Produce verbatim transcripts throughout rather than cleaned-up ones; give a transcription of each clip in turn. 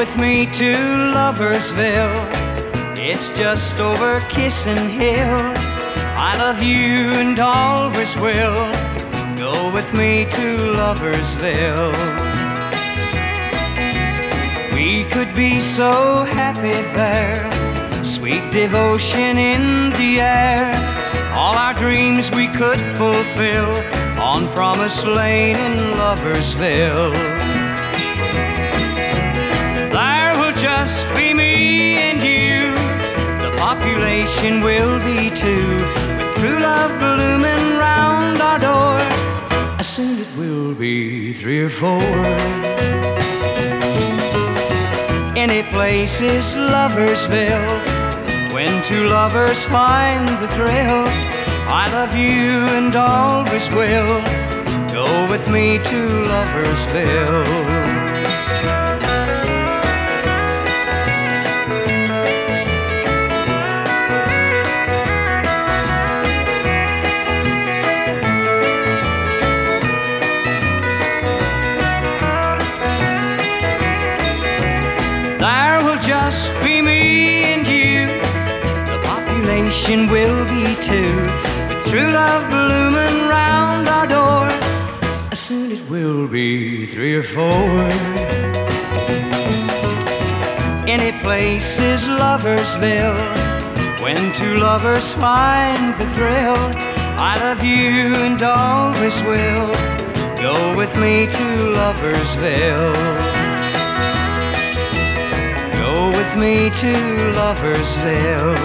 with me to Loversville. It's just over Kissing Hill. I love you and always will. Go with me to Loversville. We could be so happy there, sweet devotion in the air. All our dreams we could fulfill on Promise Lane in Loversville. There will just be me and you. The population will be two, with true love blooming round our door. Soon it will be three or four. Any place is Loversville, when two lovers find the thrill. I love you and always will. Go with me to Loversville. There will just be me and you. The population will be two, with true love blooming round our door. Soon it will be three or four. Any place is Loversville, when two lovers find the thrill. I love you and always will. Go with me to Loversville. Go with me to Loversville.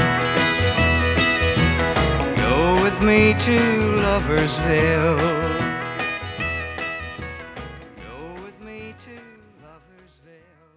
Go with me to Loversville. Go with me to Loversville.